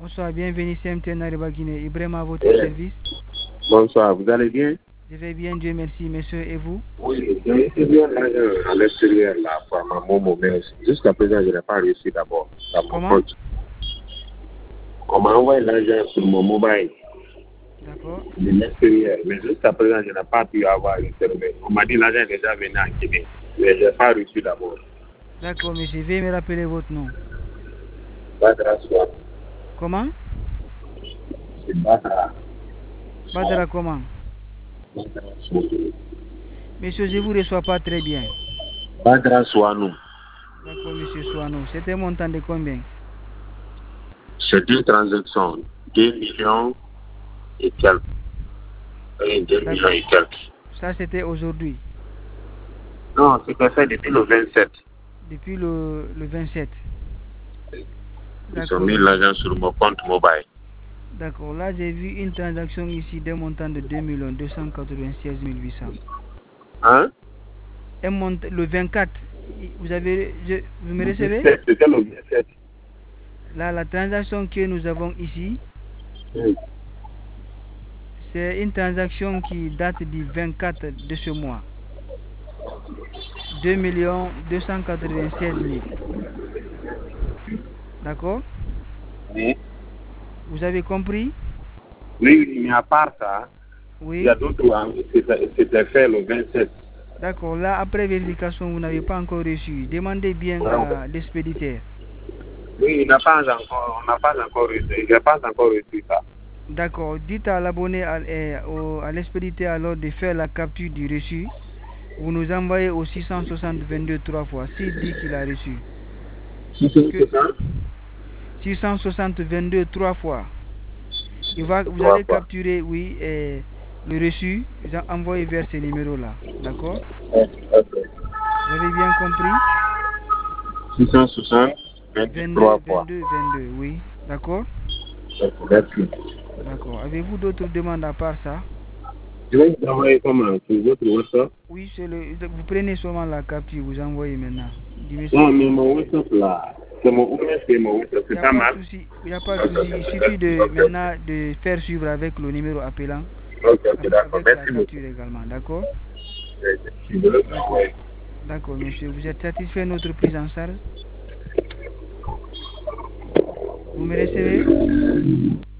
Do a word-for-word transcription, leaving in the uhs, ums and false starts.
Bonsoir, bienvenue C M T Nariba Guinée. Ibrahim à votre Oui. service. Bonsoir, vous allez bien? Je vais bien, Dieu merci, monsieur, et vous? Oui, j'ai été bien l'argent à l'extérieur là, par ma maman, mais jusqu'à présent, je n'ai pas réussi d'abord dans mon Comment? compte. On m'a envoyé l'argent sur mon mobile D'accord. de l'extérieur, mais jusqu'à présent, je n'ai pas pu avoir une service. On m'a dit l'argent est déjà venu en Guinée, mais je n'ai pas reçu d'abord. D'accord, monsieur, veuillez me rappeler votre nom. Badra Soir. Comment? C'est Badra. Badra comment? Badra Soir. Monsieur, je ne vous reçois pas très bien. Badra Soanou. D'accord, monsieur Souano. C'était un montant de combien? C'est une transaction, deux millions et quelques. Et deux millions et quelques. Ça, c'était aujourd'hui. Non, c'était fait depuis le vingt-sept. Depuis le, le vingt-sept. Ils ont mis l'argent sur mon compte mobile. D'accord. Là, j'ai vu une transaction ici d'un montant de deux millions deux cent quatre-vingt-seize mille huit cents. Hein? Un montant, le vingt-quatre. Vous avez, je, vous me recevez? C'était le vingt-sept. Là, la transaction que nous avons ici, Oui. c'est une transaction qui date du vingt-quatre de ce mois. deux millions deux cent quatre-vingt-seize mille. D'accord? Oui. Vous avez compris? Oui, mais à part ça, Oui. il y a d'autres, c'était fait le vingt-sept. D'accord. Là, après vérification, vous n'avez pas encore reçu. Demandez bien Ouais. à l'expéditeur. Oui, il n'a pas encore, on n'a pas encore reçu, je n'ai pas encore reçu ça. D'accord. Dites à l'abonné, à, à l'expéditeur alors de faire la capture du reçu. Vous nous envoyez au six cent soixante vingt-deux trois fois, s'il dit qu'il a reçu. six cent soixante six cent soixante vingt-deux trois fois. Il va, vous trois allez fois. capturer, oui, eh, le reçu, vous envoyez vers ce numéro-là. D'accord? Okay. Vous avez bien compris? six cent soixante vingt-trois fois. vingt-deux, vingt-deux, oui. D'accord? Merci. D'accord. Avez-vous d'autres demandes à part ça? Je vais travailler comment? Sur votre WhatsApp? Oui, c'est le, vous prenez seulement la capture, vous envoyez maintenant. Non, mais mon WhatsApp là, c'est mon, c'est mon WhatsApp, Il n'y c'est a pas pas de mal. souci, il n'y a pas de souci. Il suffit de maintenant de faire suivre avec le numéro appelant. Ok, ok, d'accord. Avec Merci la beaucoup. capture également, d'accord? Je vais le D'accord. travailler. D'accord, monsieur. Vous êtes satisfait de notre prise en charge? Vous me recevez?